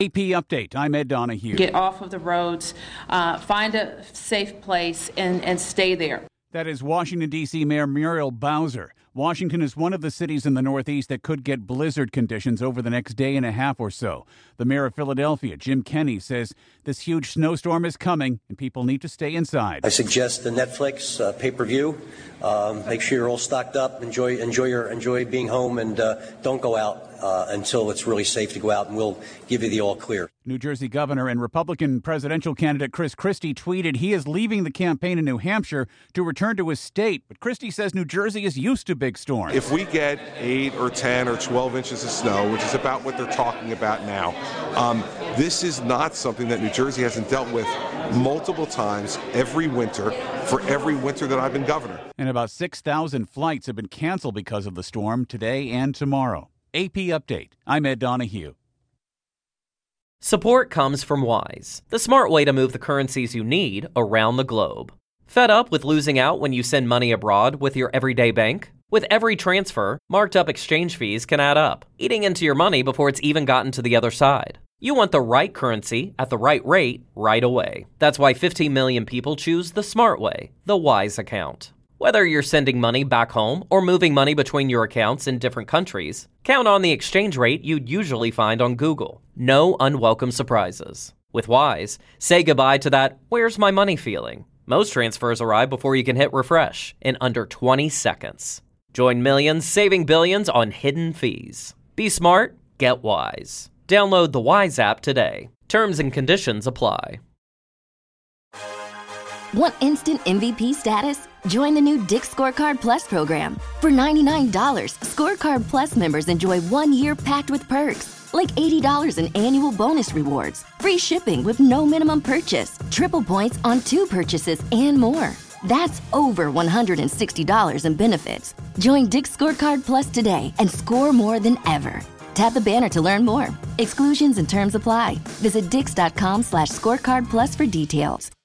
AP Update. I'm Ed Donahue. Get off of the roads, find a safe place, and stay there. That is Washington, D.C. Mayor Muriel Bowser. Washington is one of the cities in the Northeast that could get blizzard conditions over the next day and a half or so. The mayor of Philadelphia, Jim Kenney, says this huge snowstorm is coming and people need to stay inside. I suggest the Netflix pay-per-view. Make sure you're all stocked up. Enjoy being home, and don't go out until it's really safe to go out, and we'll give you the all clear. New Jersey Governor and Republican presidential candidate Chris Christie tweeted he is leaving the campaign in New Hampshire to return to his state. But Christie says New Jersey is used to big storms. If we get 8 or 10 or 12 inches of snow, which is about what they're talking about now, this is not something that New Jersey hasn't dealt with multiple times every winter for every winter that I've been governor. And about 6,000 flights have been canceled because of the storm today and tomorrow. AP Update. I'm Ed Donahue. Support comes from Wise, the smart way to move the currencies you need around the globe. Fed up with losing out when you send money abroad with your everyday bank? With every transfer, marked up exchange fees can add up, eating into your money before it's even gotten to the other side. You want the right currency at the right rate right away. That's why 15 million people choose the smart way, the Wise account. Whether you're sending money back home or moving money between your accounts in different countries, count on the exchange rate you'd usually find on Google. No unwelcome surprises. With Wise, say goodbye to that "where's my money" feeling. Most transfers arrive before you can hit refresh in under 20 seconds. Join millions saving billions on hidden fees. Be smart, get Wise. Download the Wise app today. Terms and conditions apply. Want instant MVP status? Join the new Dick's Scorecard Plus program. For $99, Scorecard Plus members enjoy 1 year packed with perks, like $80 in annual bonus rewards, free shipping with no minimum purchase, triple points on 2 purchases, and more. That's over $160 in benefits. Join Dick's Scorecard Plus today and score more than ever. Tap the banner to learn more. Exclusions and terms apply. Visit dix.com/scorecard plus for details.